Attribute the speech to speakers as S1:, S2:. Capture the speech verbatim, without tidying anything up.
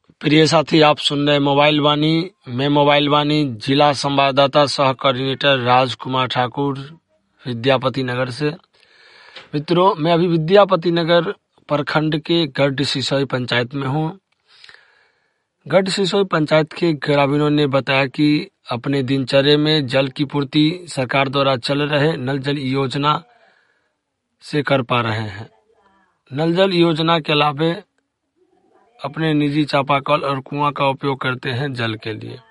S1: प्रिय साथी, आप सुन रहे मोबाइल वाणी में मोबाइल वाणी जिला संवाददाता सह कोऑर्डिनेटर राजकुमार ठाकुर, विद्यापति नगर से। मित्रों, मैं अभी विद्यापति नगर प्रखंड के गढ़ सिसोई पंचायत में हूँ। गढ़ सिसोई पंचायत के ग्रामीणों ने बताया कि अपने दिनचर्या में जल की पूर्ति सरकार द्वारा चल रहे नल जल योजना से कर पा रहे हैं। नल जल योजना के अलावा अपने निजी चापाकल और कुआं का उपयोग करते हैं जल के लिए।